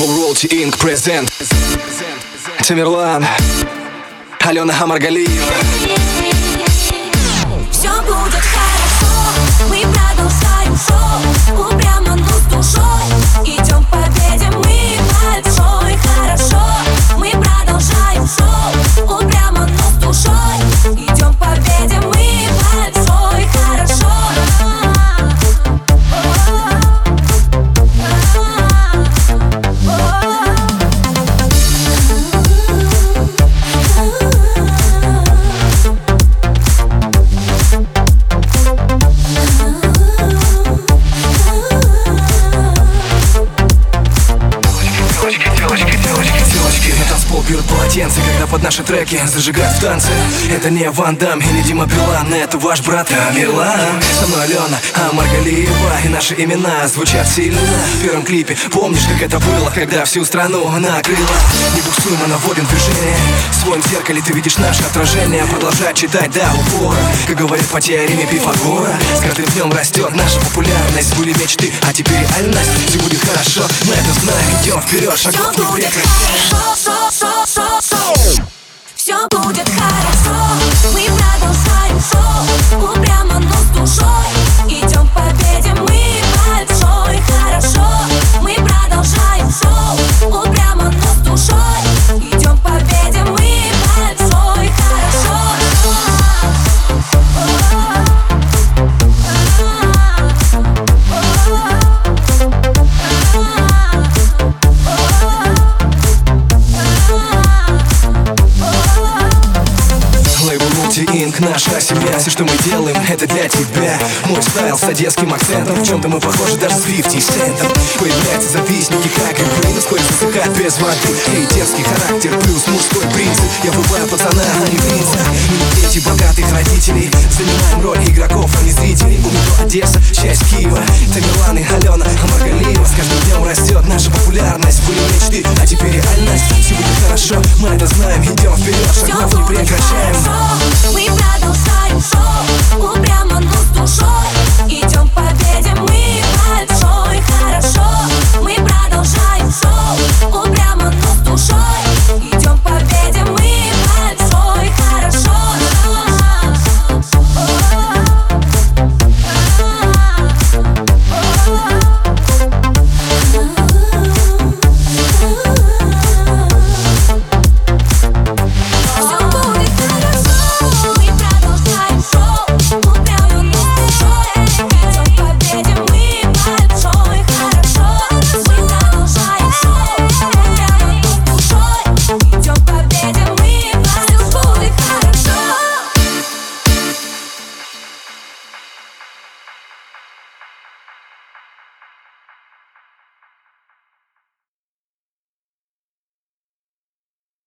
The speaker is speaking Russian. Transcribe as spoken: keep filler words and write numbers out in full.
Лейбл Royalty инк презент Тамерлан, Алена Омаргалиева. Все будет хорошо, мы продолжаем шоу. Упрямо, но с душой идем к победе мы большой. Хорошо, мы продолжаем шоу. Упрямо, но с душой идем к победе мы большой. Хорошо. Берут полотенце, когда под наши треки зажигают в танце. Это не Ван Дам и не Дима Билан, это ваш брат Тамерлан. Со мной Алена Омаргалиева, и наши имена звучат сильно. В первом клипе помнишь, как это было, когда всю страну накрыло. Не буксуй, мы наводим движение. В своем зеркале ты видишь наше отражение. Продолжай читать до упора, как говорят по теореме Пифагора. С каждым днем растет наша популярность. Были мечты, а теперь реальность. Все будет хорошо, мы это знаем, идем вперед, шагов не прекращаем. Все будет хорошо, мы продолжаем шоу. Упрямо, но с душой идем к победе мы большой. Хорошо, мы продолжаем шоу. Упрямо, но с душой идем к победе мы большой. Хорошо. Инк, наша семья, все, что мы делаем, это для тебя. Мой стайл с одесским акцентом, в чем-то мы похожи даже с фифти сентом. Появляются завистники, как и вы, но вскоре засыхают без воды. Эй, детский характер плюс мужской принцип. Я выбираю пацана, а не принца. Мы не дети богатых родителей, занимаем роль игроков, а не зрителей. У метро Одесса, часть Киева. Тамерлан и Алена Омаргалиева. С каждым днем растет наша популярность. Были мечты, а теперь реальность. Все будет хорошо, мы это знаем, идем вперед, шагов не прекращаем.